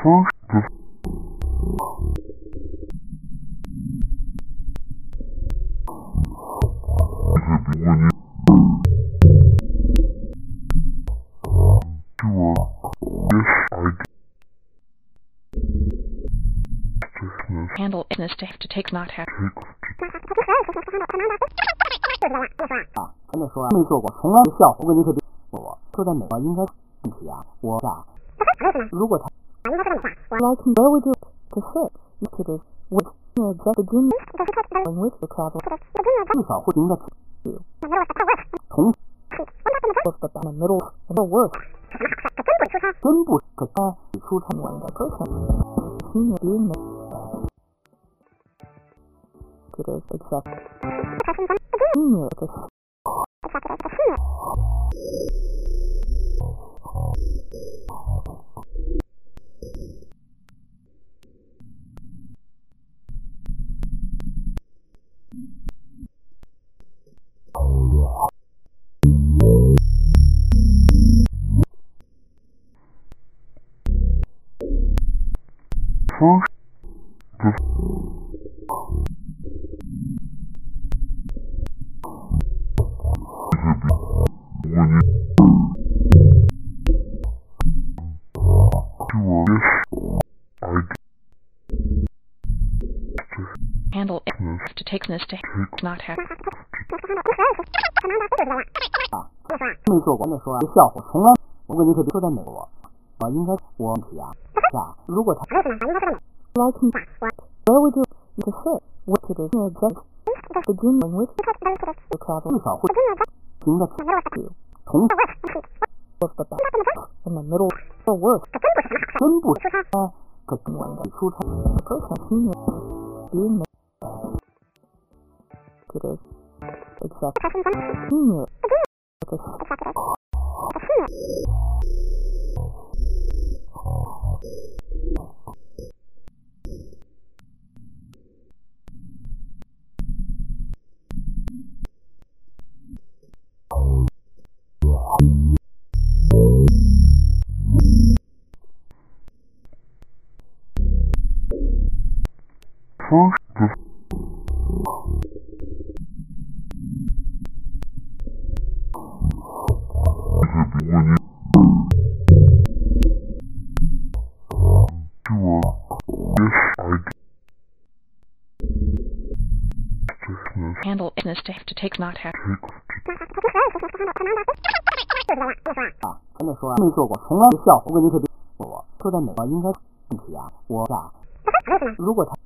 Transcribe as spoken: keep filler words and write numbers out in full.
Handle business to have to take not have. 啊，真的说啊，没做过，从来不笑话。我跟你说，我说在美国应该问题啊，我啊，如果他 like where would you to sit? You could have with your just begin going with the travel. 至少会赢得从 Was the in the middle of the work. 真不可该出成 One the person. Senior being could have accept. Senior to Handle to take this to not have. 啊，没做过，真的说啊，笑话，从来我跟你说，说在美国，我应该我问题啊，是啊，如果他 like where would you to sit? What could have your just begin going with the travel. 至少会赢得从 Was the best in the middle of the work. 真不该可 One the 出成 person senior being could have accept senior to Handle business to have to take not have. 啊，真的说啊，没做过，从来不笑话。我跟你说，我说在美国应该问题啊，我啊，如果他